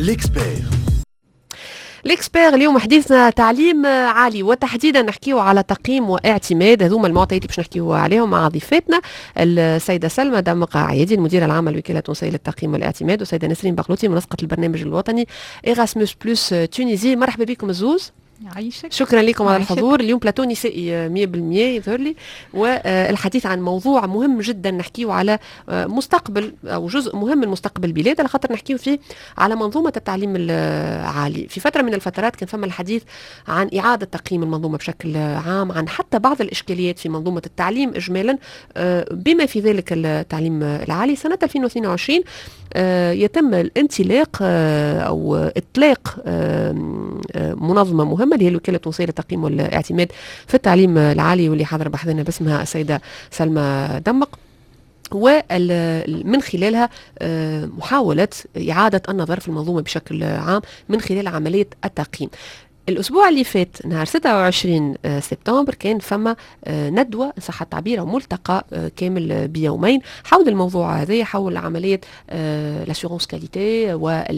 ليكسبير اليوم حديثنا تعليم عالي، وتحديدا نحكيو على تقييم واعتماد. هذوما المعطيات اللي باش نحكيو عليهم مع ضيفتنا السيده سلمى دمق عيادي المديره العامه لوكاله التونسيه للتقييم والاعتماد، والسيده نسرين بغلوطي منسقه البرنامج الوطني إيراسموس بلس تونيزي. مرحبا بكم الزوز. عايشك. شكرا لكم على الحضور. اليوم بلاتو نسائي 100% يظهر لي، والحديث عن موضوع مهم جدا نحكيه على مستقبل او جزء مهم من مستقبل البلاد، على خاطر نحكيه فيه على منظومه التعليم العالي. في فتره من الفترات كان فما الحديث عن اعاده تقييم المنظومه بشكل عام، عن حتى بعض الاشكاليات في منظومه التعليم اجمالا بما في ذلك التعليم العالي. سنه 2022 يتم الانطلاق او اطلاق منظمه مهمه اللي هي الوكاله التونسيه للتقييم والاعتماد في التعليم العالي، واللي حاضره بحثنا باسمها السيده سلمى دمق، ومن خلالها محاوله اعاده النظر في المنظومه بشكل عام من خلال عمليه التقييم. الأسبوع اللي فات نهار 26 سبتمبر كان فما ندوة إن صح التعبير أو ملتقى كامل بيومين حول الموضوع هذا، حول عملية لاسيورونس كاليتي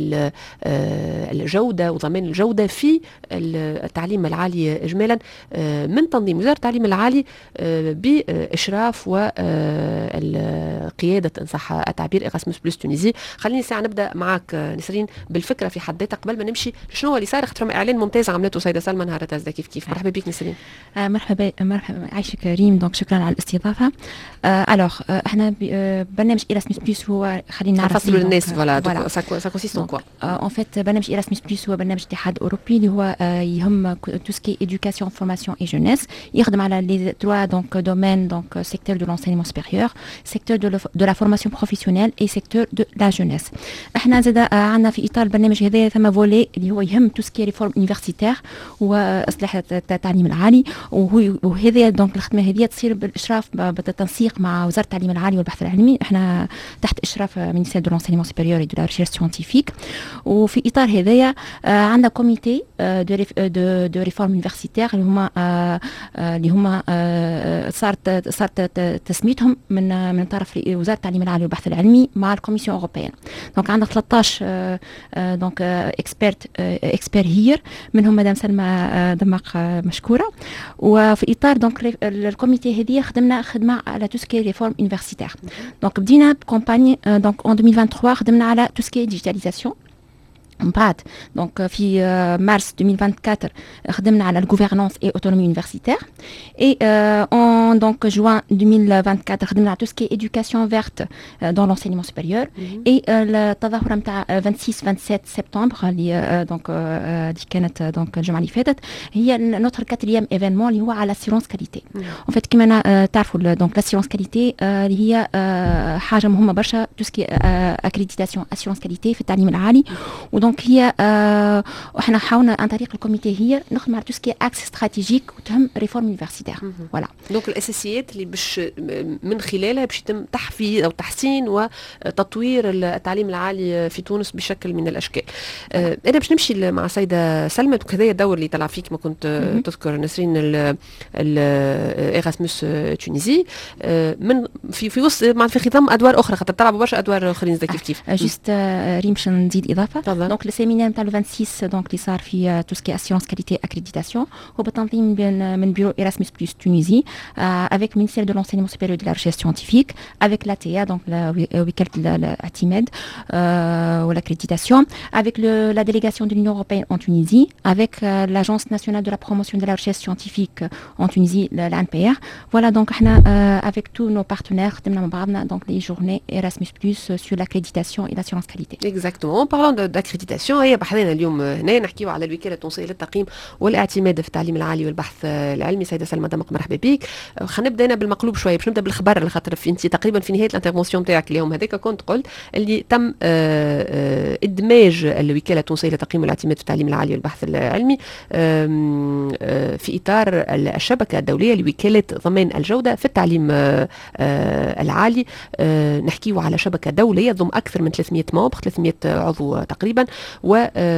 والجودة وضمان الجودة في التعليم العالي إجمالا من تنظيم وزارة التعليم العالي بإشراف وقيادة إن صح التعبير إيراسموس بلس تونيزي. خليني ساعة نبدأ معك نسرين بالفكرة في حد ذاتها قبل ما نمشي شنو اللي صار، خاطر إعلان ممتاز عملته سيدة سلمى نهار تازدا كيف. مرحبا بك نسرين. مرحبا عايشك ريم. دونك شكرا على الاستضافه. الوغ احنا برنامج إيراسموس بلس هو خلينا نعرف نفصلوا للناس فوالا سا كونسيست اون كوا. ان فيت برنامج إيراسموس بلس هو برنامج اتحاد اوروبي اللي هو يهم تو سكي éducation formation et jeunesse، يخدم على لي تروا دونك دومين، دونك سيكتور دو لونسينمون سوبيريور، سيكتور دو لا فورماسيون بروفيسيونيل اي سيكتور دو لا جونيس. احنا زاد عندنا في اطار البرنامج هذا ثم فولي اللي هو يهم تو سكي ريفورم يونيفرسيتير واصلاح التعليم العالي، وهذا دونك الخدمه هذه تصير بالاشراف بالتنسيق مع وزاره التعليم العالي والبحث العلمي. احنا تحت اشراف مينيستير دو لونسينمون سوبيريور دو لا ريشيرش سيانتيفيك، وفي اطار هذايا عندنا كوميتي دو ريفورم يونيفرسيتير اللي هما صارت تسميتهم من طرف وزاره التعليم العالي والبحث العلمي مع الكوميسيون اوروبيان. دونك عندنا 13 دونك اكسبير هير، منهم مدام سلمى دمق مشكوره. وفي اطار دونك الكوميتي هذه خدمه على توسكي ريفورم يونيفرسيتير. دونك بدينا بكومباني دونك ان 2023 خدمنا على توسكي ديجيتاليزاسيون. من بعد دونك في مارس 2024 خدمنا على الجوفرنانس اي اوتونومي يونيفرسيتير، اي ان دونك جوان 2024 خدمنا على توسكي éducation verte dans l'enseignement supérieur، اي التظاهره نتاع 26 سبتمبر اللي دونك اللي كانت دونك الجمعه اللي فاتت هي نوتر كاتريام ايفينمون اللي هو على الاسيرونس كاليتي. ان فيت كيما تعرفوا دونك الاسيرونس كاليتي اللي هي حاجه مهمه برشا، توسكي اكريديتاسيون اسيرونس كاليتي في التعليم العالي. دونك هي احنا حاولنا عن طريق الكوميتي هي نخدم على توسكي اكس استراتيجيك وتهم ريفورم يونيفرسيتير. فوالا دونك الاساسيات اللي باش من خلالها باش يتم تحفيز او تحسين وتطوير التعليم العالي في تونس بشكل من الاشكال. انا باش نمشي مع سيده سلمى، وكذا الدور اللي طلع فيك ما كنت تذكر نسرين إيراسموس تونيزي من في وسط مع في خضم ادوار اخرى، خاطر طلعوا برشا ادوار اخرين كيف جوست ريم باش نزيد اضافه. دونك السيمينار نتاع 26 دونك اللي صار في توسكي اسيرونس كاليتي اكريديتاسيون هو بتنظيم من بيرو إيراسموس بلس تونيزي avec ministère de l'enseignement supérieur de la recherche scientifique, avec l'ATA donc وكالة الاعتماد والاكريديتاسيون، avec la délégation de l'Union européenne en Tunisie, avec l'agence nationale de la promotion de la recherche scientifique en Tunisie, l'ANPR. Voilà donc احنا avec tous nos partenaires خدمنا مع بعضنا donc les journées Erasmus Plus sur l'accréditation et l'assurance qualité. Exactement. En parlant d'accréditation هي بحثنا اليوم هنا نحكيو على الوكالة التونسية للتقييم والاعتماد في التعليم العالي والبحث العلمي. سيدة سلمى دمق مرحبا بك. خلينا نبدا بالمقلوب شويه، باش نبدا بالخبر على خاطر انت تقريبا في نهايه الانترفونسيون تاعك اليوم هذاك كنت قلت اللي تم ادماج الوكاله التونسيه للتقييم والاعتماد في التعليم العالي والبحث العلمي في اطار الشبكه الدوليه لوكاله ضمان الجوده في التعليم العالي. نحكيو على شبكه دوليه تضم اكثر من 300 ممبر، 300 عضو تقريبا، و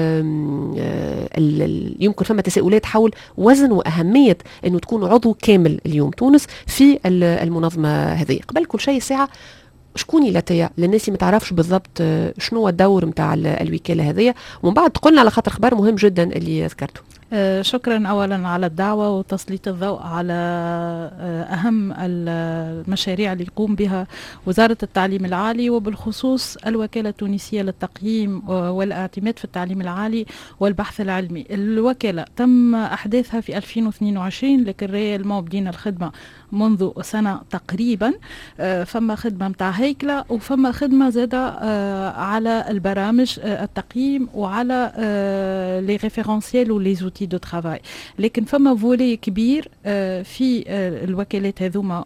يمكن فما تساؤلات حول وزن واهميه انه تكون عضو كامل اليوم تونس في المنظمه هذه. قبل كل شيء ساعه شكون لاتيا للناس اللي ما تعرفش بالضبط شنو هو الدور نتاع الوكاله هذه، ومن بعد تقولنا على خاطر خبر مهم جدا اللي ذكرته. شكرا أولا على الدعوة وتسليط الضوء على أهم المشاريع اللي يقوم بها وزارة التعليم العالي، وبالخصوص الوكالة التونسية للتقييم والاعتماد في التعليم العالي والبحث العلمي. الوكالة تم أحداثها في 2022 لكن ريالمون بدينا الخدمة منذ سنة تقريبا. فما خدمة متاع هيكلة وفما خدمة زادة على البرامج التقييم وعلى لي ريفيرونسيال ولي زوتي دو ترافاي. لكن فما فولي كبير في الوكالات هذوما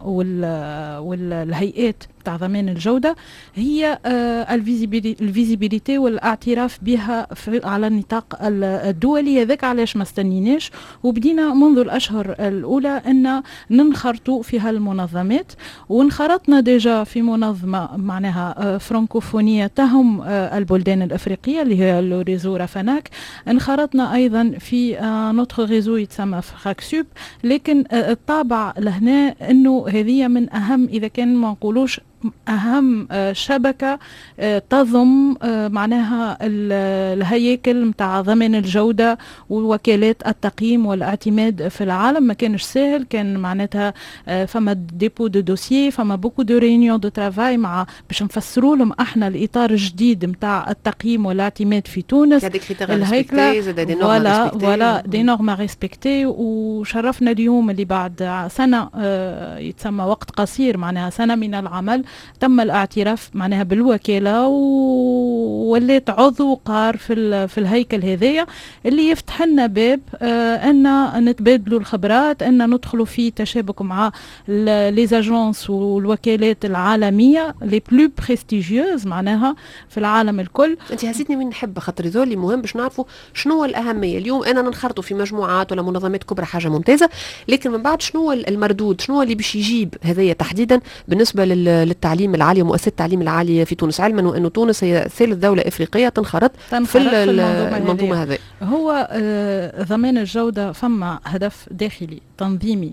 والهيئات تاع ضمان الجودة، هي الفيزيبيليتي والاعتراف بها على النطاق الدولي. هذاك علاش ما استنيناش وبدينا منذ الأشهر الأولى أن ننخرطوا في هالمنظمات، وانخرطنا ديجا في منظمة معناها فرانكوفونية تهم البلدان الأفريقية اللي هي الريزو رافاناك. انخرطنا أيضا في نوتر ريزو يتسمى فراكسوب، لكن الطابع لهنا أنه هذه من أهم، إذا كان ما نقولوش أهم شبكة تضم معناها الهياكل متاع ضمان الجودة ووكالات التقييم والاعتماد في العالم. ما كانش سهل، كان معناتها فما ديبو دو دوسيي، فما بوكو دو ريونيون دو ترافاي مع باش نفسروا لهم احنا الإطار الجديد متاع التقييم والاعتماد في تونس. الهيكلة ولا دي نورم ريسبكتي. وشرفنا اليوم اللي بعد سنة يتسمى وقت قصير، معناها سنة من العمل، تم الاعتراف معناها بالوكالة ووليت عضو قار في الهيكل هذايا اللي يفتح لنا باب أن نتبادلوا الخبرات، أن ندخلوا في تشابك مع لي زاجونس والوكالات العالمية لي بلو بريستيجيوز معناها في العالم الكل. انت هزيتني من نحب خاطر ذولي مهم باش نعرفوا شنو هو الأهمية. اليوم أنا ننخرطوا في مجموعات ولا منظمات كبرى حاجة ممتازة، لكن من بعد شنو هو المردود، شنو هو اللي باش يجيب هذايا تحديدا بالنسبة للتعليم العالي ومؤسسات التعليم العالي في تونس، علما وأنه تونس هي ثالث دولة إفريقية تنخرط في المنظومة هذه. هو ضمان الجودة فما هدف داخلي تنظيمي،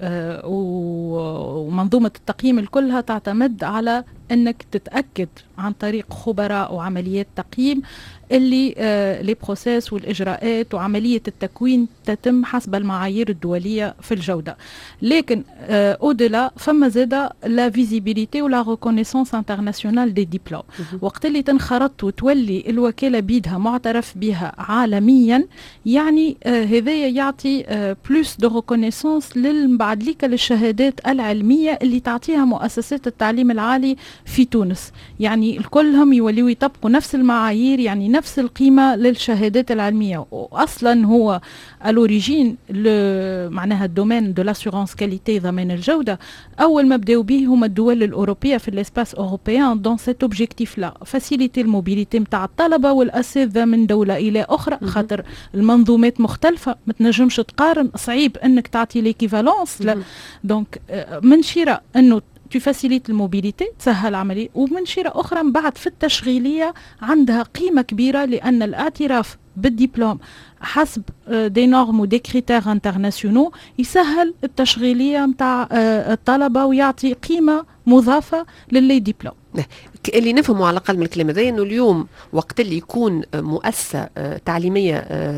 ومنظومة التقييم الكلها تعتمد على أنك تتأكد عن طريق خبراء وعمليات تقييم اللي لي بروسيس والإجراءات وعملية التكوين تتم حسب المعايير الدولية في الجودة. لكن أودلا فما زادة لا فيزيبيليتي ولا ريكونيسونس انترناسيونال دي ديبلوم. وقت اللي تنخرط وتولي الوكالة بيدها معترف بها عالميا، يعني هذايا يعطي بلوس دو ريكونيسونس بعد ليك للشهادات العلمية اللي تعطيها مؤسسات التعليم العالي في تونس. يعني الكلهم يوليوا يطبقوا نفس المعايير، يعني نفس القيمة للشهادات العلمية. وأصلا هو الأوريجين معناها الدومين دو لاسيورانس كاليتي ضمان الجودة أول ما بداوا به هما الدول الأوروبية في الاسباس أوروبيان دون سيت اوبجيكتيف لا فاسيليتي الموبيليتي متاع الطلبة والأساتذة من دولة إلى أخرى، خاطر المنظومات مختلفة ما تنجمش تقارن، صعيب أنك تعطي ليكيفالونس. دونك من شراء أنه تفاسيليت الموبيليتي تسهل عملية، ومن شيرة أخرى من بعد في التشغيلية عندها قيمة كبيرة، لأن الاعتراف بالدبلوم حسب دي نورم ودي كريتير انترناسيونو يسهل التشغيلية متاع الطلبة ويعطي قيمة مضافة للي دبلوم. اللي نفهمه على الأقل من الكلام هذا أنه اليوم وقت اللي يكون مؤسسة تعليمية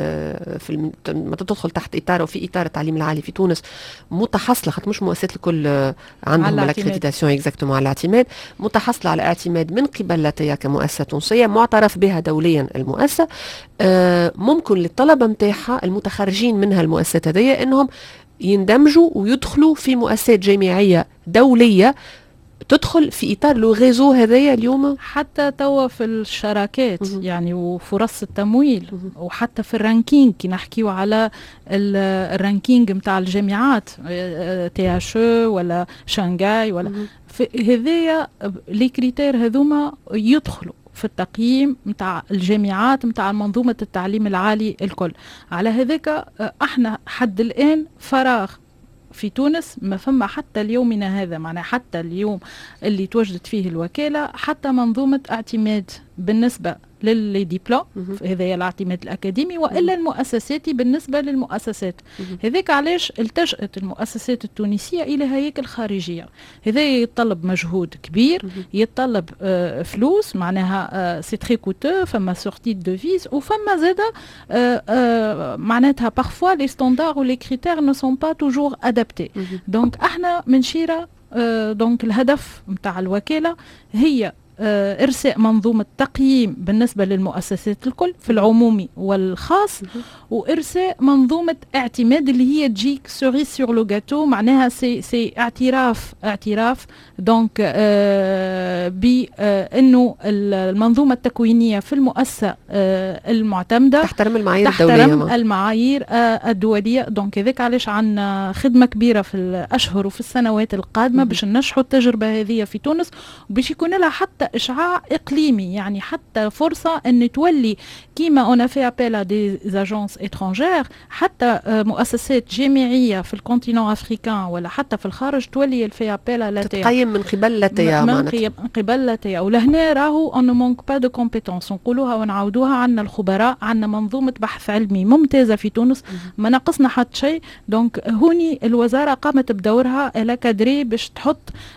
ما تدخل تحت إطار وفي إطار التعليم العالي في تونس متحصلة، خاطر مش مؤسسات الكل عندهم الاكريديتاسيون اكزاكتومون على الاعتماد، متحصلة على اعتماد من قبل لاتيا كمؤسسة تونسية معترف بها دوليا المؤسسة، ممكن للطلبة متاعها المتخرجين منها المؤسسات هذه أنهم يندمجوا ويدخلوا في مؤسسات جامعية دولية تدخل في إطار لو ريزو هذايا اليوم. حتى توا في الشراكات يعني وفرص التمويل وحتى في الرانكينج كي نحكيو على الرانكينج متاع الجامعات تي اش ولا شانغاي ولا هذايا لي كريتير هذوما يدخلوا في التقييم متاع الجامعات متاع منظومة التعليم العالي الكل. على هذاك احنا حد الآن فراغ في تونس، ما فما حتى اليومنا هذا، معناه حتى اليوم اللي توجدت فيه الوكالة حتى منظومة اعتماد بالنسبة للدبلوم، هذا الاعتماد الأكاديمي، وإلا المؤسساتي بالنسبة للمؤسسات. هذاك علاش التجأت المؤسسات التونسية إلى هياكل خارجية. هذا يتطلب مجهود كبير، يتطلب فلوس، معناها سي تري كوتو، فما سورتي دوفيز، وفما زادا معناتها بارفوا لي ستاندار ولي كريتير نو سون با توجور ادابتي. دونك احنا من شيرة دونك الهدف نتاع الوكالة هي إرساء منظومة تقييم بالنسبة للمؤسسات الكل في العمومي والخاص، وإرساء منظومة اعتماد اللي هي تجيك سوري سور لو جاتو، معناها سي اعتراف دونك بأنه المنظومة التكوينية في المؤسسة المعتمدة تحترم المعايير الدولية. دونك هذاك علاش عندنا خدمة كبيرة في الأشهر وفي السنوات القادمة باش ننجحوا التجربة هذه في تونس، وباش يكون لها حتى إشعاع إقليمي، يعني حتى فرصة أن تولي كيما أون في أبيل دي زاجونس إترانجير، حتى مؤسسات جامعية في الكونتينون أفريكان ولا حتى في الخارج تولي الفي أبيل لاتيا، تتقيم من قبل لاتيا، من قبل لاتيا. ولهنا راهو أون مونك با دو كومبيتونس، نقولوها ونعاودوها، عندنا الخبراء، عندنا منظومة بحث علمي ممتازة في تونس، ما ناقصنا حتى شيء. دونك هوني الوزارة قامت بدورها إلى كادري باش تحط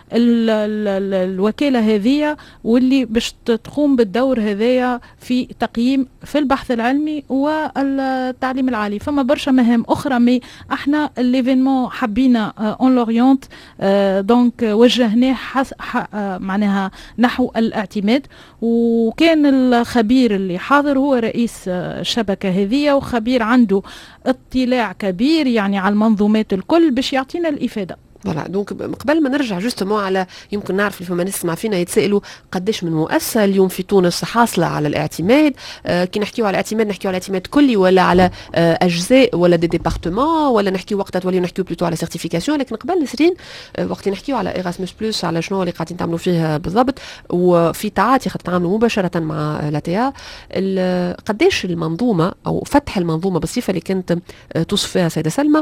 الوكالة هذه واللي باش تقوم بالدور هذايا في تقييم في البحث العلمي والتعليم العالي. فما برشا مهام اخرى، مي احنا ليفينمون حبينا اون لوريونت دونك وجهناه معناها نحو الاعتماد. وكان الخبير اللي حاضر هو رئيس الشبكة هذه، وخبير عنده اطلاع كبير يعني على المنظومات الكل باش يعطينا الإفادة. فوالا. دونك قبل ما نرجع جوستومون على، يمكن نعرف اللي فما ناس تسمع فينا يتسائلوا قداش من مؤسسه اليوم في تونس حاصله على الاعتماد. كي نحكيو على الاعتماد نحكيو على اعتماد كلي ولا على اجزاء ولا دي ديبارتمون، ولا نحكيو وقتها توليو نحكيو بلوتو على سيرتيفيكاسيون. لكن قبل نسرين وقت نحكيو على ايراسموس بلس، على شنو اللي قاعدين تعملوا فيه بالضبط، وفي تعاطي خاطر تعاملوا مباشره مع لاتيا، قداش المنظومه او فتح المنظومه بالصفه اللي كانت توصف فيها سيده سلمى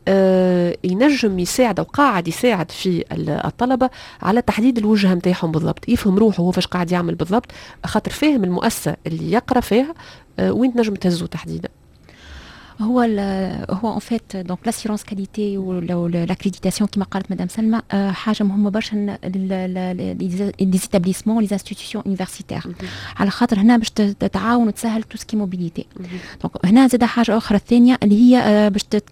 ينجم يساعد او قاعد يساعد في الطلبه على تحديد الوجهه نتاعهم بالضبط، يفهم روحه هو فاش قاعد يعمل بالضبط، خاطر فاهم المؤسسه اللي يقرا فيها وين تنجم تهزو تحديدا. هو ان فيت دونك لاسيرونس كاليتي والاكريديتاسيون كما قالت مدام سلمى حاجه مهمه برشا لي زيتابليسمون لي انستيتيوشن يونيفرسيتير، على خاطر هنا باش تتعاون وتسهل تو سكي موبيليتي. دونك هنا زاد حاجه اخرى الثانيه اللي هي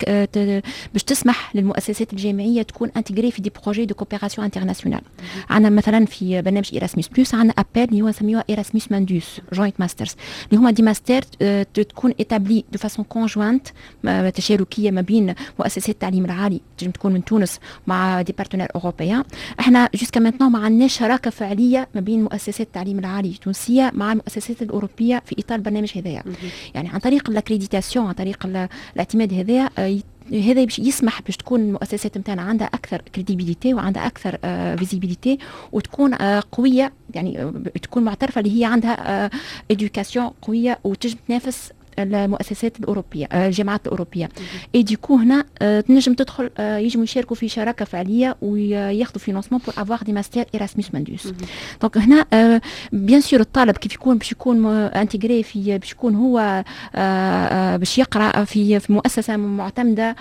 باش تسمح للمؤسسات الجامعيه تكون انتجري في دي بروجي دو كوبيراسيون انترناسيونال. عندنا مثلا في برنامج ايراسموس بلس عندنا ابل اللي هو نسميوها ايراسموس ماندوس جوينت ماسترز، اللي هما دي ماستر تكون ايتابلي دو فاسون كونجوانت تشاركيه ما بين مؤسسات التعليم العالي تنجم تكون من تونس مع دي بارتنير اوروبيان. احنا جوسكا مانتنون ما عندناش شراكه فعليه ما بين مؤسسات التعليم العالي التونسيه مع المؤسسات الاوروبيه في اطار البرنامج هذايا. يعني عن طريق الاكريديتاسيون، عن طريق الاعتماد هذايا، هذا باش يسمح باش تكون المؤسسات نتاعنا عندها اكثر كريديبيليتي وعندها اكثر فيزيبيليتي، وتكون قويه، يعني تكون معترفه اللي هي عندها ادوكاسيون قويه وتنجم تنافس المؤسسات الأوروبية، الجامعات الأوروبية. اي ديكو هنا تنجم تدخل، يجموا يشاركوا في شراكة فعلية وياخذوا فينانسمون بور افوار دي ماستر ايراسموس ماندوس. دونك هنا بيان سور الطالب كيف يكون باش يكون انتجري في، باش يكون هو باش يقرا في مؤسسة معتمدة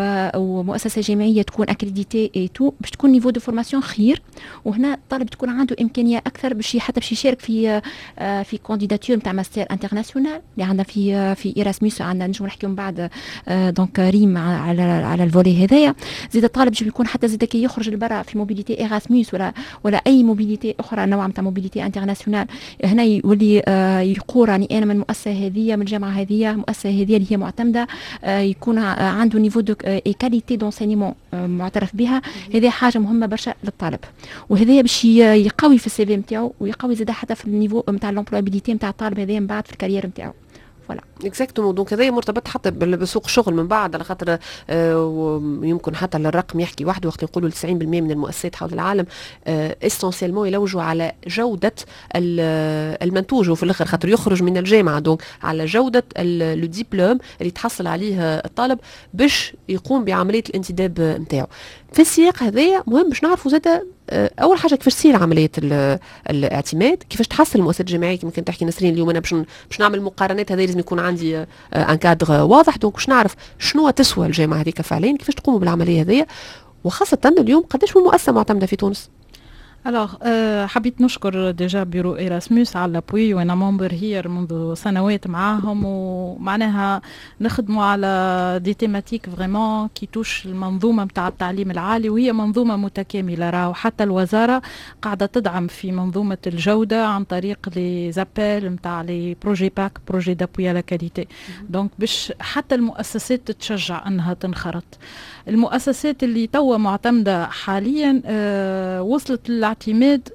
ومؤسسة جامعية تكون اكريديتي اي تو، باش تكون نيفو دو فورماسيون خير. وهنا الطالب تكون عنده إمكانية أكثر باش حتى باش يشارك في كانديداتور نتاع ماستر انترناسيونال اللي عندنا في ايراسموس. عندنا نجم نحكيو من بعد دونك ريم على الفولي هذايا. زيد الطالب باش يكون حتى زيد كي يخرج لبرا في موبيليتي ايراسموس ولا اي موبيليتي اخرى، نوع نتاع موبيليتي انترناسيونال، هنا يولي يقول راني انا من المؤسسه هذه، من الجامعه هذه، المؤسسه هذه اللي هي معتمده، يكون عنده نيفو دو اي كاليتي دونسينيمون معترف بها. هذه حاجه مهمه برشا للطالب، وهذا باش يقوي في السي في نتاعو ويقوي زيد حتى في النيفو نتاع لومبلوابيليتي نتاع الطالب هذا من بعد في الكارير نتاعو. اكزاكتومون. دونك هذا مرتبط حتى بسوق الشغل من بعد، على خاطر يمكن حتى الرقم يحكي وحده وقت نقولوا 90% من المؤسسات حول العالم اسونسيلمون يلوجوا على جوده المنتوج، وفي الاخر خاطر يخرج من الجامعه دونك على جوده لو ديبلوم اللي تحصل عليه الطالب باش يقوم بعمليه الانتداب نتاعو. في السياق هذايا مهم باش نعرفوا زاد اول حاجه كيفاش تصير عمليه الاعتماد، كيفاش تحصل المؤسسات الجامعيه كما كنت تحكي نسرين اليوم. انا باش نعمل مقارنات هذا لازم يكون عندي ان كادر واضح، دونك باش نعرف شنو تسوى الجامعه هذيك فعليا، كيفاش تقوموا بالعمليه هذيا، وخاصه اليوم قداش من مؤسسه معتمده في تونس. Alors, حبيت نشكر ديجا بيرو إيراسموس على الابوي، وانا ممبر هير منذ سنوات معاهم، ومعناها نخدموا على دي تيماتيك فريمون كي توش المنظومه نتاع التعليم العالي، وهي منظومه متكامله. راهو حتى الوزاره قاعده تدعم في منظومه الجوده عن طريق لي زابيل نتاع لي بروجي باك، بروجي دابوي على كاليتي. دونك باش حتى المؤسسات تتشجع انها تنخرط. المؤسسات اللي توا معتمده حاليا وصلت للاعتماد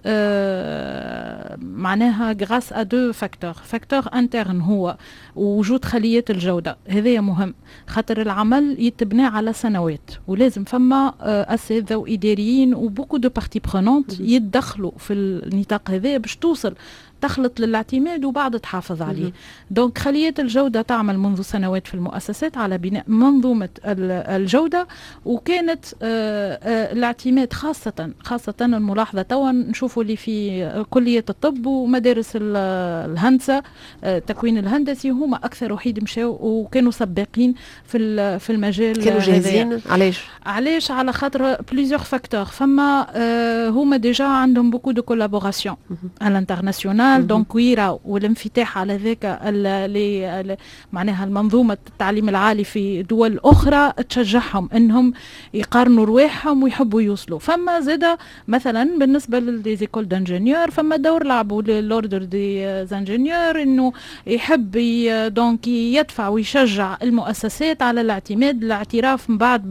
معناها غراس ا دو فاكتور انترن، هو وجود خليات الجوده. هذا مهم خاطر العمل يتبنى على سنوات، ولازم فما اساتذه واداريين وبوكو دو بارتي برونونت يتدخلوا في النطاق هذا باش توصل تخلط للاعتماد وبعد تحافظ عليه. دونك خليات الجودة تعمل منذ سنوات في المؤسسات على بناء منظومة الجودة، وكانت الاعتماد خاصة الملاحظة توا نشوفوا اللي في كلية الطب ومدارس الهندسة التكوين الهندسي هما أكثر وحيد مشاو وكانوا سباقين في المجال. كانوا جاهزين. علاش؟ على خاطر بليزيور فاكتور. فما هما ديجا عندهم بوكو دو كولابوراسيون على الانترناسيونال، دونك ويرا والانفتاح على ذاك معناها المنظومة التعليم العالي في دول أخرى تشجعهم أنهم يقارنوا رواحهم ويحبوا يوصلوا. فما زادة مثلا بالنسبة للديزيكول دانجينيور فما دور لعبوا للوردر دي زانجينيور أنه يحب دونك يدفع ويشجع المؤسسات على الاعتماد، الاعتراف من بعد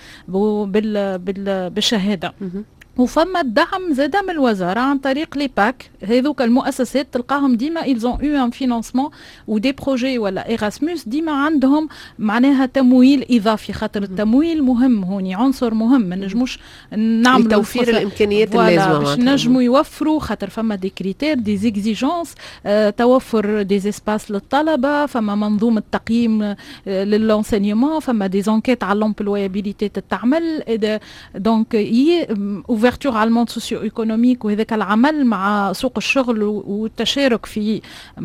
بالشهادة. وفما الدعم زاد من الوزاره عن طريق لي باك. هذوك المؤسسات تلقاهم ديما ils ont eu un financement و دي بروجي ولا ايراسموس ديما عندهم معناها تمويل اضافي، خاطر التمويل مهم هوني عنصر مهم. ما نجموش نعملوا توفير الامكانيات اللازمه باش نجموا يوفروا، خاطر فما دي كريتير دي زيكزيجونس، توفر دي اسباس للطلبه، فما منظومه تقييم للانسينيومون، فما دي زونكيت على لومبلويابيليتي تتعمل. دونك اوفرتور على الموند سوسيو ايكونوميك وهذاك العمل مع سوق الشغل والتشارك في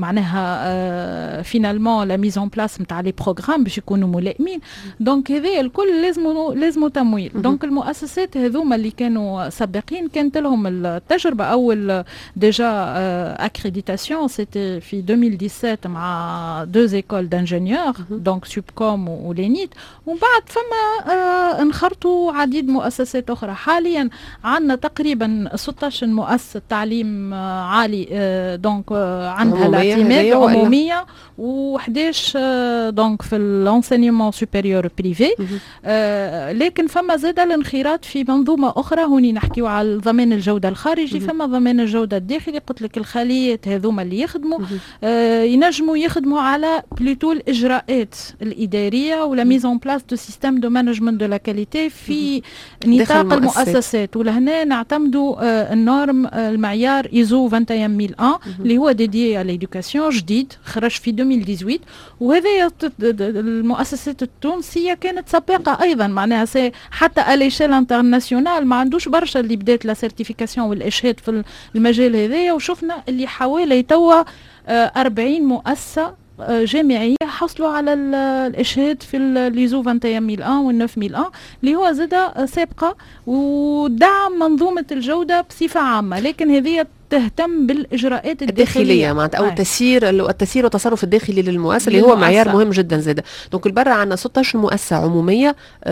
معناها فينالمون لا ميز اون بلاس نتاع لي بروغرام باش يكونوا ملائمين. دونك هذا الكل لازم تمويل. دونك المؤسسات هذوما اللي كانوا سابقين كانت لهم التجربه اول ديجا اكريديتاسيون سيتي في 2017 مع دو ايكول دانجينيور دونك سوبكوم ولينيت، ومن بعد فما انخرطوا عديد مؤسسات اخرى. حاليا عندنا تقريبا 16 مؤسسة تعليم عالي دونك عندها الاعتماد عمومية، و11 دونك في الانسينيومون سوبيريور بريفي. لكن فما زاد الانخراط في منظومة أخرى. هوني نحكيو على ضمان الجودة الخارجي، فما ضمان الجودة الداخلي. قلت لك الخليات هذوما اللي يخدموا ينجموا يخدموا على بلوتو الإجراءات الإدارية ولا ميز اون بلاس دو سيستيم دو مانجمنت دو لا كاليتي في نطاق المؤسسات. ولهنا نعتمدوا النورم المعيار ايزو 21001 اللي هو ديدي على ليدوكاسيون جديد خرج في 2018. وهذه المؤسسات التونسيه كانت سابقه ايضا، معناها حتى اليشيل انترناسيونال ما عندوش برشا اللي بدات لا سيرتيفيكاسيون والاشهاد في المجال هذايا. وشفنا اللي حوالي توا 40 مؤسسه جامعية حصلوا على الإشهاد في الليزو 21001 و 9001 اللي هو زادة سابقة ودعم منظومة الجودة بصفة عامة. لكن هذه تهتم بالاجراءات الداخليه معناتها او التسيير والتصرف الداخلي للمؤسسه اللي هو معيار مهم جدا زاده. دونك البرة عندنا 16 مؤسسه عموميه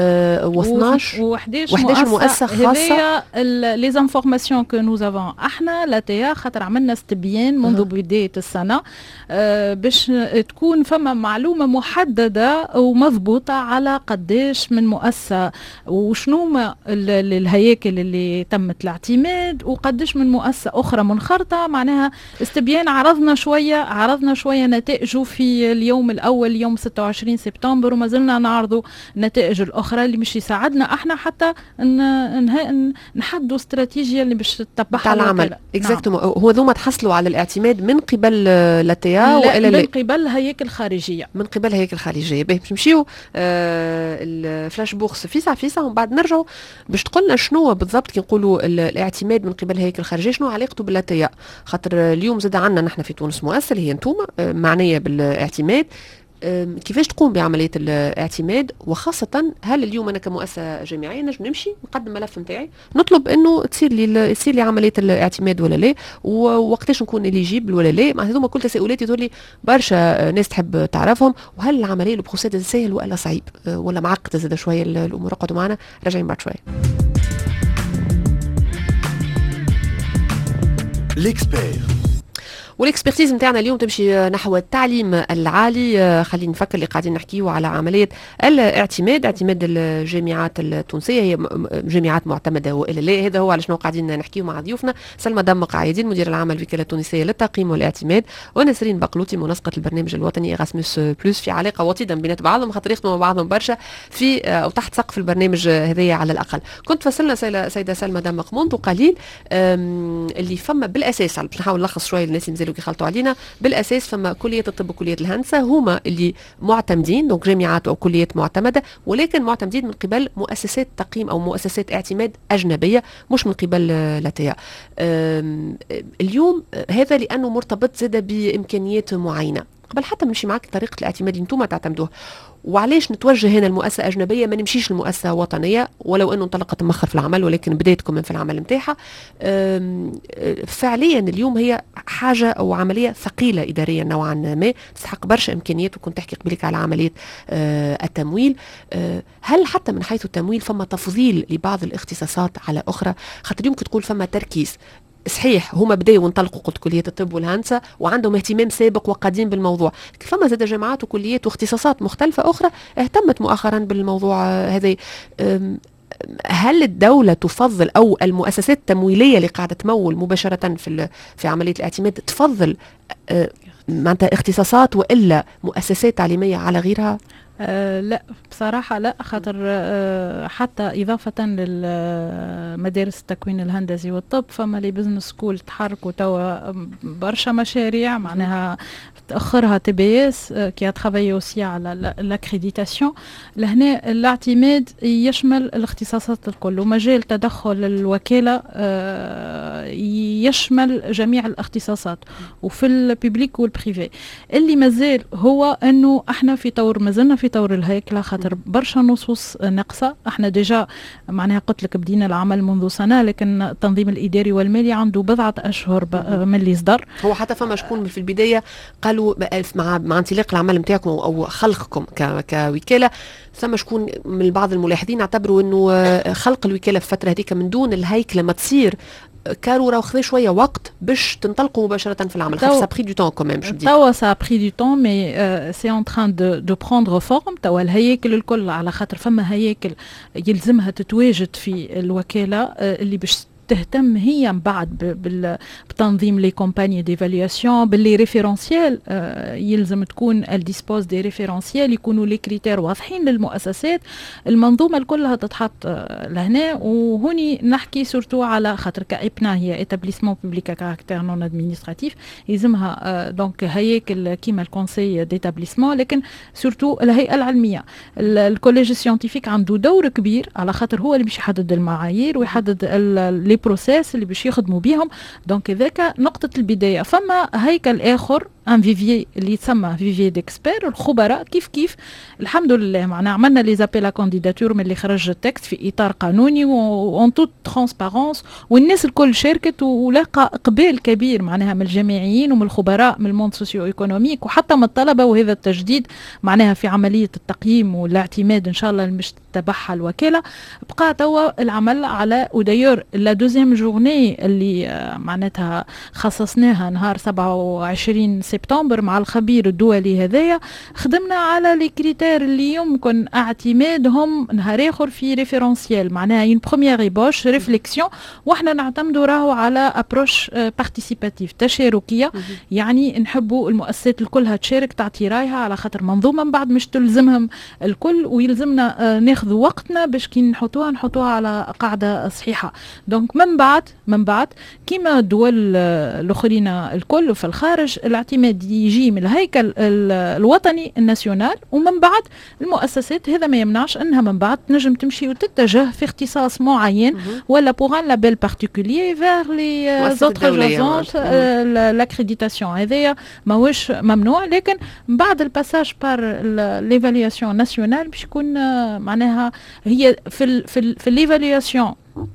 و12 مؤسسه خاصه. لي زانفورماسيون كو نوز افون احنا لاتيا خاطر عملنا استبيان منذ بدايه السنه باش تكون فما معلومه محدده ومضبوطه على قداش من مؤسسه وشنو الهياكل اللي تمت الاعتماد وقداش من مؤسسه اخرى منخرطة. معناها استبيان عرضنا شوية نتائجه في اليوم الأول يوم 26 سبتمبر، وما زلنا نعرضوا النتائج الأخرى اللي مش يساعدنا احنا حتى نحدوا استراتيجية اللي باش تتبعها العمل. اكزاكتومون. هو ذوما تحصلوا على الاعتماد من قبل لاتيا ولا من قبل هياكل خارجية؟ من قبل هياكل خارجية. باش نمشيو الفلاش بورس فيسا ومن بعد نرجعوا باش تقولنا شنو بالضبط كي نقولوا الاعتماد من قبل هياكل خارجية شنو علاقته باللاتيا، خاطر اليوم زاد عندنا نحن في تونس مؤسسة هي انتوما معنية بالاعتماد. كيفاش تقوم بعملية الاعتماد، وخاصة هل اليوم أنا كمؤسسة جامعية نجم نمشي نقدم ملف نتاعي نطلب إنه تصير لي عملية الاعتماد ولا لا، ووقتاش نكون إليجيبل ولا لا. مع هذوما كل تساؤلات يظهر لي برشا ناس تحب تعرفهم. وهل العملية البروسيد سهل ولا صعيب ولا معقد زاد شوية الأمور؟ قعدوا معنا راجعين بعد شوية. ليكسبير والاكسبرتيز نتاعنا اليوم تمشي نحو التعليم العالي. خلينا نفكر اللي قاعدين نحكيو على عمليه اعتماد الجامعات التونسيه، هي جامعات معتمده والا لا. هذا هو على شنو قاعدين نحكيو مع ضيوفنا سلمى دمق عايدين مدير العام الوكاله التونسيه للتقييم والاعتماد، ونسرين بقلوطي منسقه البرنامج الوطني اغاسموس بلس، في علاقه وطيده بين بعضهم خاطر يخدموا مع بعضهم برشا في او تحت سقف البرنامج هذايا على الاقل. كنت فصلنا سيده سلمى دمق منذ قليل اللي فما بالاساس باش نحاول نلخص شويه الناس اللي خلطوا علينا. بالاساس فما كليه الطب وكليه الهندسه هما اللي معتمدين، دونك جامعات او كليات معتمده، ولكن معتمدين من قبل مؤسسات تقييم او مؤسسات اعتماد اجنبيه مش من قبل لاتيا. اليوم هذا لانه مرتبط زاد بامكانيات معينه. قبل حتى نمشي معك طريقه الاعتماد اللي انتم تعتمدوه، وعليش نتوجه هنا المؤسسة أجنبية ما نمشيش المؤسسة وطنية ولو أنه انطلقت مؤخر في العمل، ولكن بدايتكم من في العمل متاعها. فعليا اليوم هي حاجة أو عملية ثقيلة إداريا نوعا ما، تستحق برشا إمكانيات. وكنت تحكي قبلك على عملية التمويل. هل حتى من حيث التمويل فما تفضيل لبعض الاختصاصات على أخرى؟ خاطر يمكن تقول فما تركيز صحيح، هما بداوا وانطلقوا قلت كلية الطب والهندسة وعندهم اهتمام سابق وقديم بالموضوع، فما زاد جامعات وكليات واختصاصات مختلفة أخرى اهتمت مؤخرا بالموضوع هذا. هل الدولة تفضل أو المؤسسات التمويلية اللي قاعدة تمول مباشرة في عملية الاعتماد تفضل معناتها اختصاصات وإلا مؤسسات تعليمية على غيرها؟ لا بصراحة لا، خاطر حتى إضافة للمدارس التكوين الهندسي والطب فما لي بزنس سكول تحركوا توا برشا مشاريع معناها تأخرها TBS كي ترافاي اوسي على لاكريديتاسيون. لهنا الاعتماد يشمل الاختصاصات الكل، ومجال تدخل الوكالة يشمل جميع الاختصاصات وفي الببليك والبريفي. اللي مازال هو انه احنا في طور، مازلنا في طور الهيكله، خاطر برشا نصوص ناقصه. احنا ديجا معناها قلت لك بدينا العمل منذ سنه، لكن التنظيم الاداري والمالي عنده بضعه اشهر من اللي صدر. هو حتى فما شكون في البدايه قالوا مع انطلاق العمل نتاعكم او خلقكم كوكاله، ثم شكون من بعض الملاحظين اعتبروا انه خلق الوكاله في الفتره هذيك من دون الهيكله ما تصير كانوا راهو خذ شويه وقت باش تنطلقوا مباشره في العمل. خاطر سا بري دو طون كوميم. توا سا بري دو طون مي سي اون تران دو بروندر فورم. توا الهياكل الكل على خاطر فما هياكل يلزمها تتواجد في الوكاله اللي باش تهتم هي من بعد بتنظيم لي كومباني ديفالياسيون باللي ريفيرونسيال. يلزم تكون الديسبوز دي ريفيرونسيال يكونوا لي كريتير واضحين للمؤسسات. المنظومه الكلها تتحط لهنا. وهوني نحكي سورتو على خاطر كايبنا هي ايتابليسمون بوبليك كاركتير نون ادمينستراتيف، يلزمها دونك هياكل كيما الكونسي ديتابليسمون، لكن سورتو الهيئه العلميه. الكوليج السيونتيفيك عنده دور كبير على خاطر هو اللي باش يحدد المعايير ويحدد لي بروسيس اللي باش يخدموا بيهم. دونك ذاك نقطه البدايه. فما هيكل اخر ان فيفي اللي يتسمى فيفي ديكسبير، الخبراء كيف الحمد لله معنا عملنا لي زابيل كانديداتور من اللي خرج التكست في اطار قانوني وان توت ترانسبارونس، والناس الكل شاركت ولاقى اقبال كبير معناها من الجامعيين ومن الخبراء من الموند سوسيو ايكونوميك وحتى من الطلبه. وهذا التجديد معناها في عمليه التقييم والاعتماد ان شاء الله اللي مش تتبعها الوكالة. بقى توا العمل على ودايور لا دوزيام جورني اللي معناتها خصصناها نهار 27 سبتمبر مع الخبير الدولي هذايا، خدمنا على لي كريتير اللي يمكن اعتمادهم نهار اخر في ريفيرونسيال، معناها اون بروميير ايبوش ريفليكسيون، واحنا نعتمدوا راهو على ابروش بارتيسيباتيف تشاركيه. يعني نحبوا المؤسسات الكلها تشارك تعطي رايها، على خاطر منظومه من بعد مش تلزمهم الكل، ويلزمنا ناخذوا وقتنا باش كي نحطوها على قاعده صحيحه. دونك من بعد كيما الدول الاخرين الكل في الخارج الاعتماد يجي من الهيكل الوطني الناسيونال، ومن بعد المؤسسات هذا ما يمنعش انها من بعد تنجم تمشي وتتجه في اختصاص معين ولا بوغ ان لابيل بارتيكولير فيغ لي زوتر جازونس. لاكريديتاسيون هذايا ماهوش ممنوع، لكن بعد الباساج بار ليفالياسيون ناسيونال باش يكون معناها هي في ليفالياسيون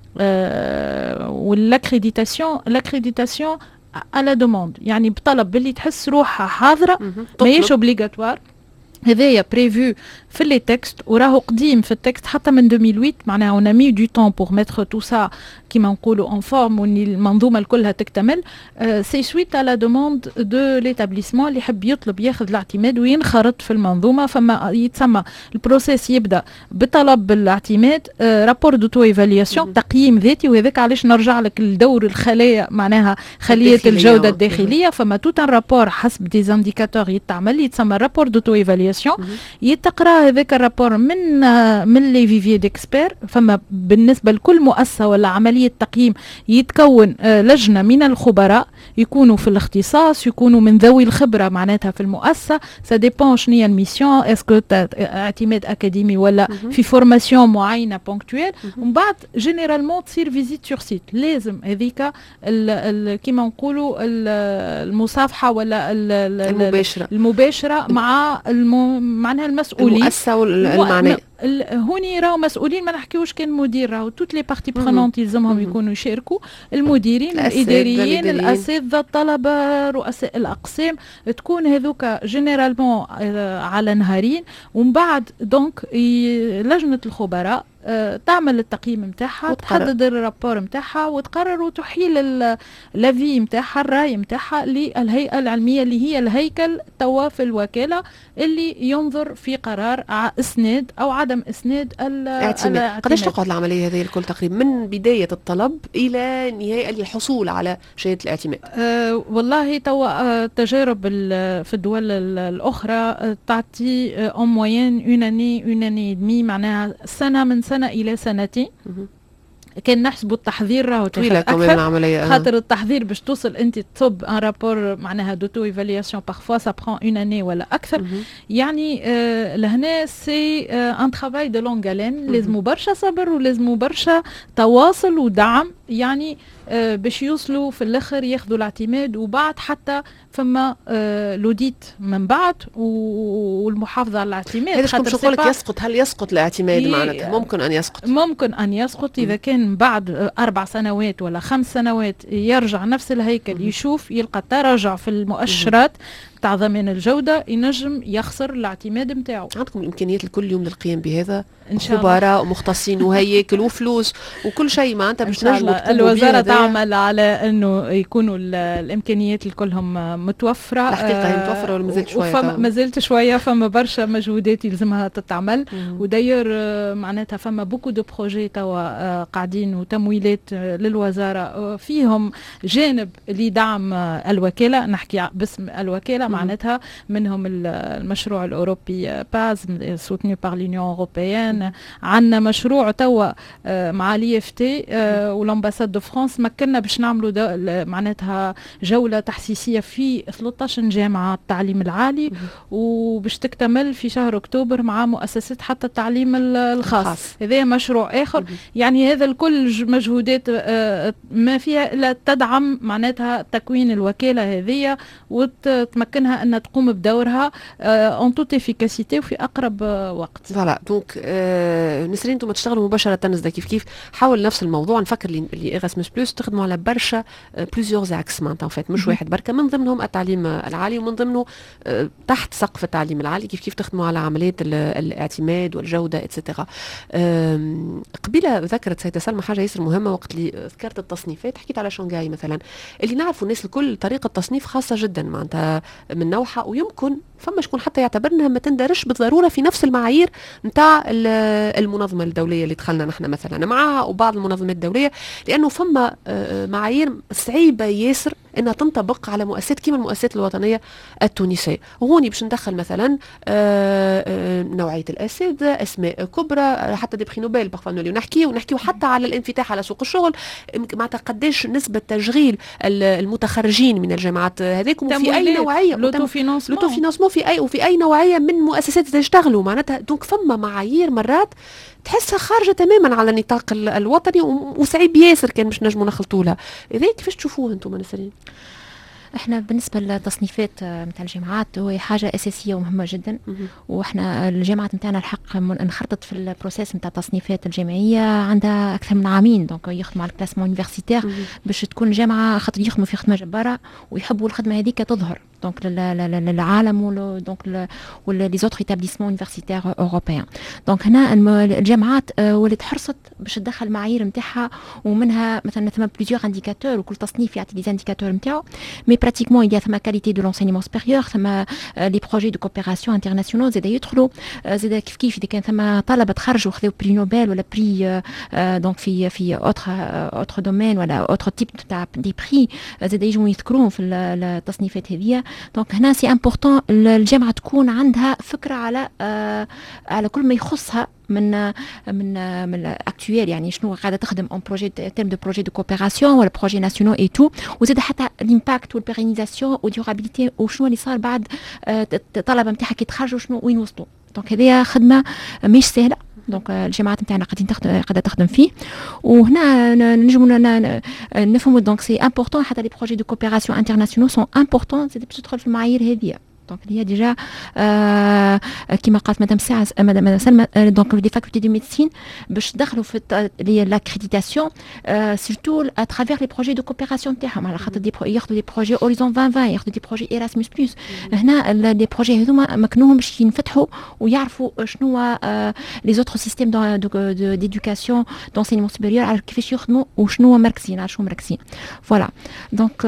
والاكريديتاسيون على دوموند، يعني بطلب باللي تحس روحها حاضره ماهيش اوبليغاتوار. هذايا بريفو في لي تكست وراهو قديم في التكست حتى من 2008، معناها اون مي دو طون بور ميتر تو سا كيما نقولوا اون فورم، وان المنظومه الكلها تكتمل. سي سويت على دوموند دو ليتابليسمون اللي يحب يطلب ياخذ الاعتماد وينخرط في المنظومه، فما يتسمى البروسيس يبدا بطلب الاعتماد، رابور دوتو ايفالياسيون تقييم ذاتي، وهذاك علاش نرجع لك لدور الخلايا معناها خليه الجوده الداخليه. فما توت ان رابور حسب دي زانديكاتور يتعمل يتسمى رابور دوتو ايفالياسيون، يتقرا هذاك الرابور من لي فيفي ديكسبير. فما بالنسبه لكل مؤسسه ولا عمليه تقييم يتكون لجنه من الخبراء يكونوا في الاختصاص، يكونوا من ذوي الخبره معناتها في المؤسسه. سا ديبون شنو هي الميسيون، اسكو اعتماد اكاديمي ولا في فورماسيون معينه بونكتويل. ومن بعد جينيرالمون تصير فيزيت سور سيت، لازم هذيك كيما نقولوا المصافحه ولا المباشره مع معناها المسؤولين المؤسسه والمعنى. هوني راهو مسؤولين، ما نحكيوش كان مدير، راهو توت لي بارتي برونونت يلزمهم يكونوا يشاركوا، المديرين الاداريين الاساتذه الطلبه رؤساء الاقسام، تكون هذوك جينيرالمون على نهارين. ومن بعد دونك لجنه الخبراء تعمل التقييم نتاعها، تحدد الرابور نتاعها وتقرر وتحيل لافي نتاعها الراي نتاعها للهيئه العلميه اللي هي الهيكل توا في الوكاله اللي ينظر في قرار اسناد او عدم اسناد الاعتماد. قداش تقعد العمليه هذه الكل تقريبا من بدايه الطلب الى نهايه الحصول على شهاده الاعتماد؟ والله توا تجارب في الدول الاخرى تعطي اون موين اون اني دمي، معناها سنه من سنة إلى سنتين. كان نحسبوا التحضير راهو طويله كمان العمليه، خاطر التحضير باش توصل انت تصب ان رابور معناها دوتو ايفالياسيون بارفوا سا برون اون اني ولا اكثر. يعني لهنا سي ان ترافاي دو لونغ الين، لازموا برشا صبر ولازموا برشا تواصل ودعم، يعني باش يوصلوا في الاخر ياخذوا الاعتماد. وبعد حتى فما لوديت من بعد والمحافظه على الاعتماد. هذا شكون شغلك يسقط؟ هل يسقط الاعتماد معناتها؟ ممكن ان يسقط اذا كان بعد 4 سنوات ولا 5 سنوات يرجع نفس الهيكل يشوف يلقى تراجع في المؤشرات تاع ضمان الجوده، ينجم يخسر الاعتماد نتاعو. عندكم الامكانيات الكل يوم للقيام بهذا؟ خبراء ومختصين وهياكل وفلوس وكل شيء معناتها باش تنجموا. الوزاره تعمل على انه يكونوا الامكانيات الكلهم متوفره. الحقيقه هي متوفره ولا مازالت شويه؟ مازالت شويه، فما برشا مجهودات يلزمها تتعمل. وداير معناتها فما بوكو دو بروجي توا قاعدين وتمويلات للوزاره فيهم جانب لدعم الوكاله، نحكي باسم الوكاله معناتها منهم المشروع الاوروبي باز سوتنيو بار لونيون اوروبيان. عندنا مشروع توا مع ليفتي والامباساد دو فرانس مكننا باش نعملوا معناتها جوله تحسيسيه في 13 جامعه التعليم العالي، وباش تكتمل في شهر اكتوبر مع مؤسسات حتى التعليم الخاص. هذا مشروع اخر. يعني هذا الكل مجهودات ما فيها الا تدعم معناتها تكوين الوكاله هذه وتمكن يمكنها أن تقوم بدورها en toute efficacité وفي أقرب وقت. فوالا دونك نسرين انتم تشتغلوا مباشرة نزدا كيف حاول نفس الموضوع. نفكر اللي إيراسموس بلس تخدموا على برشا بلوزيوغ اكس معناتها فات مش واحد بركة، من ضمنهم التعليم العالي ومن ضمنه تحت سقف التعليم العالي كيف تخدموا على عملية الاعتماد والجودة اتسيتيرا. قبيلة ذكرت سيدة سلمى حاجة ياسر مهمة وقت اللي ذكرت التصنيفات، حكيت على شنغهاي مثلا اللي نعرفوا الناس الكل طريقة تصنيف خاصة جدا معناتها من نوعها، ويمكن فما شكون حتى يعتبرنها ما تندرش بالضرورة في نفس المعايير نتاع المنظمة الدولية اللي دخلنا نحن مثلا معها وبعض المنظمات الدولية، لأنه فما معايير صعيبة ياسر انها تنطبق على مؤسسات كيما المؤسسات الوطنيه التونسيه. وهوني باش ندخل مثلا نوعيه الاساتذه، اسماء كبرى، حتى دي بري نوبل بارفوا نوليو نحكيو حتى على الانفتاح على سوق الشغل، معناتها قداش نسبه تشغيل المتخرجين من الجامعات هذيك وفي اي نوعيه لوتوفينانسمون في اي نوعيه من مؤسسات يشتغلوا معناتها. دونك فما معايير مرات تحسها خارجه تماما على النطاق الوطني وصعيب ياسر كان باش نجموا نخلطوا لها. اذا كيفاش تشوفوها انتم نسرين؟ احنا بالنسبه للتصنيفات نتاع الجامعات هو حاجه اساسيه ومهمه جدا، واحنا الجامعات نتاعنا الحق انخرطت في البروسيس نتاع التصنيفات الجامعيه عندها اكثر من عامين، دونك يخدموا على الكلاسمون يونيفرسيتير باش تكون الجامعه خاطر يخدموا في خدمه جباره ويحبوا الخدمه هذيك تظهر دونك للعالم دونك لي زوتر ايتابليسمون يونيفرسيتير اوروبيان. دونك هنا الجامعات ولات حرصت باش تدخل المعايير نتاعها، ومنها مثلا ثم بليزيور انديكاتور وكل تصنيف يعطي لي انديكاتور نتاعو، مي براتيكمون il y a ثم كاليتي دو لونسينيمون سوبيريور، ثم لي بروجي دو كوبيراسيون انترناسيونال زاد يدخلوا، زاد كيف اذا كان ثم طلبه تخرجوا خذوا بري نوبل ولا بري دونك في اوتر دومين ولا اوتر تيب تاع دي بري زاد يجوا يذكروهم في التصنيفات هذه. دونك هنا سي امبورطون الجامعه تكون عندها فكره على كل ما يخصها من الاكtuel، يعني شنو قاعده تخدم اون بروجي تيم دو بروجي دو كوبيراسيون ولا بروجي ناسيونال اي تو، وزاد حتى الامباكت والبيرينيزاسيون وديورابيليتي وشنو اللي صار بعد الطلبه نتاعها كي تخرجوا شنو وين وصلوا. دونك هذه خدمه مش سهله، دونك الجامعات نتاعنا قاعده تخدم فيه، وهنا نجموا نفهموا دونك سي امبورطون حتى لي بروجي دو كوبيراسيون انترناسيونال سون امبورطون زاد باش تدخل في المعايير هذه. دونك هي ديجا كما قالت مدام سلمى دونك لي فاكولتي دو ميديسين باش دخلوا في لاكريديتاسيون سيرتو اترافير لي بروجي دو كوبيراسيون تاعهم، على خاطر ياخذوا دي بروجي اوريزون 2020 ياخذوا دي بروجي ايراسموس بلس. هنا لي بروجي هذوما مكنوهم باش ينفتحوا ويعرفوا شنو لي زوتر سيستيم ديدوكاسيون دونسينيمون سوبيريور على كيفاش يخدموا وشنو مركزين على شنو مركزين. فوالا دونك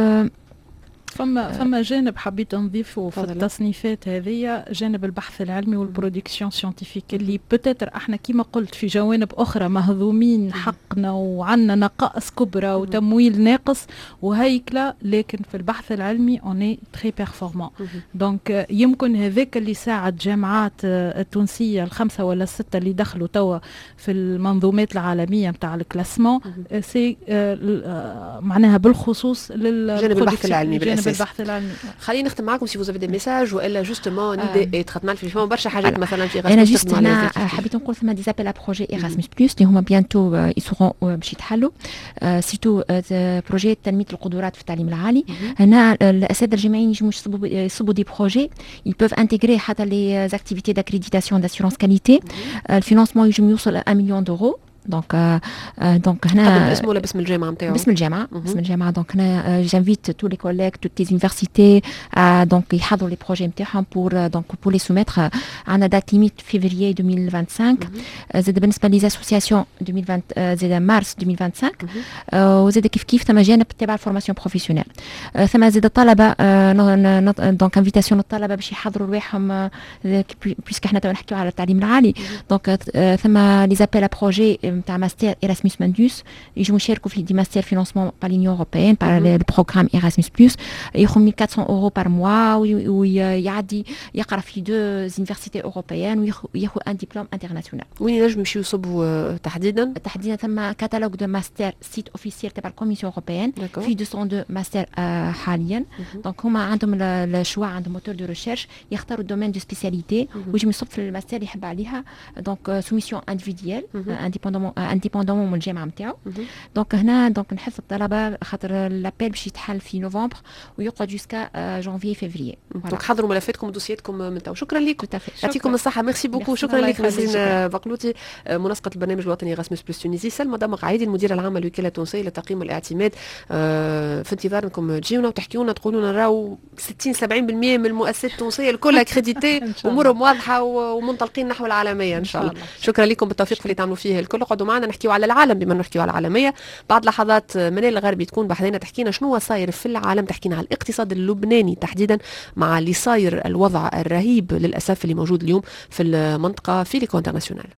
فما جانب حبيت نضيفه في التصنيفات هذه، جانب البحث العلمي والبرودكسيون سيانتيفيك اللي بتاتر احنا كما قلت في جوانب اخرى مهضومين حقنا وعندنا نقائص كبرى وتمويل ناقص وهيكله، لكن في البحث العلمي اوني تري بيرفورمون. دونك يمكن هذاك اللي ساعد جامعات التونسيه الخمسه ولا السته اللي دخلوا توا في المنظومات العالميه نتاع الكلاسمون سي معناها بالخصوص جانب البحث العلمي بالبحث العلمي. خلينا نختم معكم سي فوز افي دي ميساج والا جوستومون نيدي تخدمنا في برشا حاجات مثلا في انا جوست انا حبيت نقول ثم دي زابيل بروجي ايراسموس بلس اللي هما بيانتو يسورون باش يتحلوا سيرتو بروجي تنميه القدرات في التعليم العالي. هنا الاساتذه الجامعيين يجموا يصبوا دي بروجي ils peuvent intégrer حتى لي activités d'accréditation d'assurance qualité. الفينانسمون يجم يوصل 1 مليون دورو. دونك هنا باسمه ولا باسم الجامعه نتاعو؟ باسم الجامعه. دونك هنا جانفيت تو لي كوليغ توت لي يونيفرسيتي دونك يحضروا لي بروجي نتاعهم بور دونك بور لي سوميتر. عندنا دات ليميت فيفري 2025. زاد بالنسبه لي اسوسياسيون 2020 زاد مارس 2025. وزاد كيف ثم جانب تبع الفورماسيون بروفيسيونيل. ثم زاد الطلبه دونك انفيتاسيون الطلبه باش يحضروا رواحهم بيسك احنا نحكيو على التعليم العالي. دونك ثم لي زابيل بروجي نتاع ماستر ايراسموس ماندوس يجموا يشاركوا في دي ماستر فينانسمون بار لونيون اوروبيان بار البروغرام ايراسموس بلس، ياخذ 1400 اورو بار موا ويعدي يقرا في دو يونيفرسيتي اوروبيان وياخذ ان دبلوم انترناسيونال. وين ينجم يمشيو يصبوا تحديدا ثم كاتالوج دو ماستر سيت اوفيسيال تبع الكوميسيون اوروبيان في 202 ماستر حاليا. دونك هما عندهم الشوا، عندهم موتور دو ريشيرش يختاروا الدومين دو سبيسياليتي ويجم يصب في الماستر اللي يحب عليها. دونك سوميسيون انديفيديال انديبوندون انديبوندون من الجامعه نتاعو. دونك هنا دونك نحث الطلبه خاطر لابيل باش يتحل في نوفمبر ويقعد جوسكا جانفي فيفري. دونك حضروا ملفاتكم ودوسياتكم من تو. شكرا لكم، يعطيكم الصحه. ميرسي بوكو. شكرا لك نسرين بقلوطي، منسقه البرنامج الوطني غاسمس بلس تونيزي. سلمى دمق عايدي المديره العامه للوكاله التونسيه للتقييم والاعتماد، في انتظار انكم تجيونا وتحكيونا تقولوا لنا راهو 60-70% من المؤسسات التونسيه الكل اكريديتي امورهم واضحه ومنطلقين نحو العالميه ان شاء الله. شكرا لكم بالتوفيق في اللي تعملوا فيه الكل. قعدوا معنا نحكيو على العالم بما نحكيو على العالميه. بعد لحظات منال الغربي تكون بحذنا تحكينا شنو صاير في العالم، تحكينا على الاقتصاد اللبناني تحديدا مع اللي صاير الوضع الرهيب للاسف اللي موجود اليوم في المنطقه في ليكو انترناسيونال.